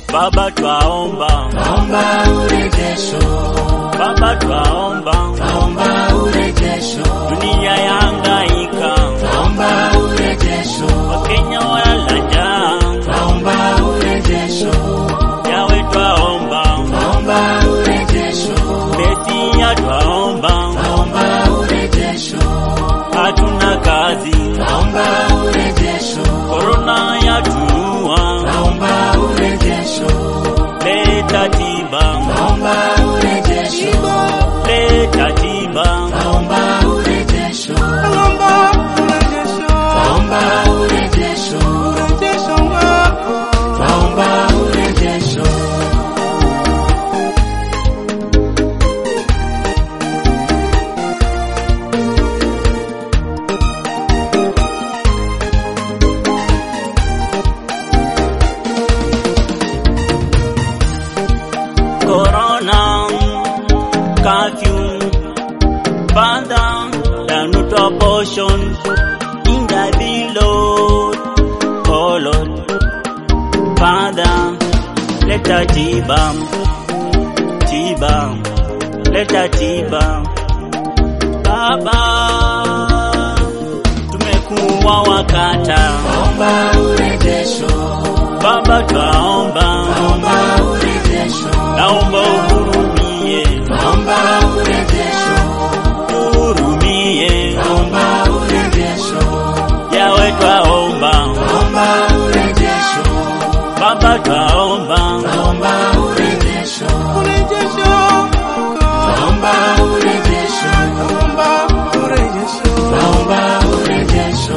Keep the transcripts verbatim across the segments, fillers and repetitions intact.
Baba twaomba, twaomba urejesho. Baba twaomba, twaomba urejesho. dunia yahangaika, twaomba urejesho. Wakenya walala njaa, twaomba urejesho. Yawe twaomba, twaomba urejesho. Mesia twaomba, twaomba urejesho. hatuna kazi, twaomba urejesho. korona yatuua, twaomba urejesho. leta tiba, twaomba urejesho. leta tiba, twaomba urejesho. twaomba urejesho. twaomba urejesho. corona, curfew, Father, down not abortion, in the below, oh Lord, Father, let her tiba, tiba, let her tiba, Baba, tumekuwa wakata, twaomba urejesho. Baba twaomba, twaomba urejesho. naomba uhurumie, twaomba urejesho. uhurumie, twaomba urejesho. Yawe twaomba, twaomba urejesho. Baba twaomba, twaomba urejesho. twaomba urejesho. twaomba urejesho.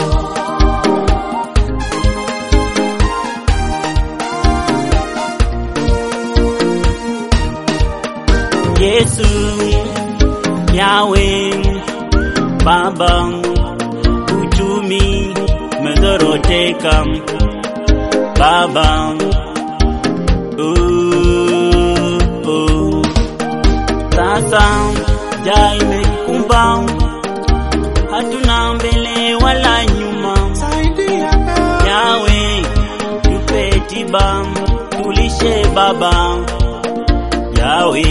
Yesu, Yawe, Baba, uchumi umezoroteka, Baba, uh, uh. Sasa njaa imekumba, hatuna mbele wala nyuma, Yawe, tupe tiba, tulishe Baba, Yawe.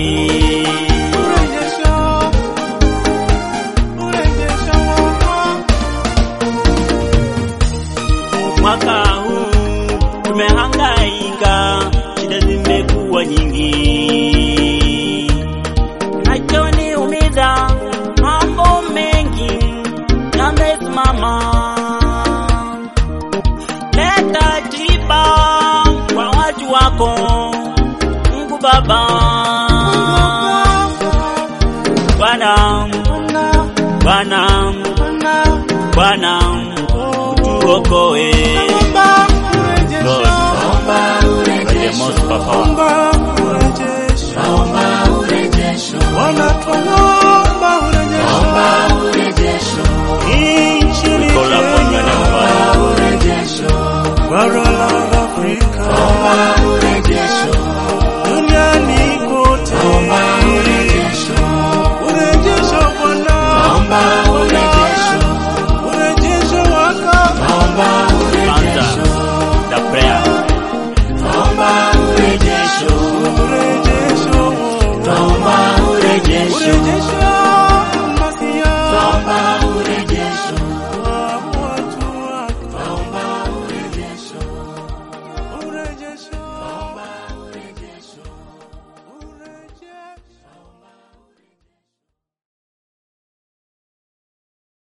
Mwaka huu tumehangaika, shida zimekuwa nyingi, nachoniumiza mambo mengi yamesimama. Leta tiba kwa watu wako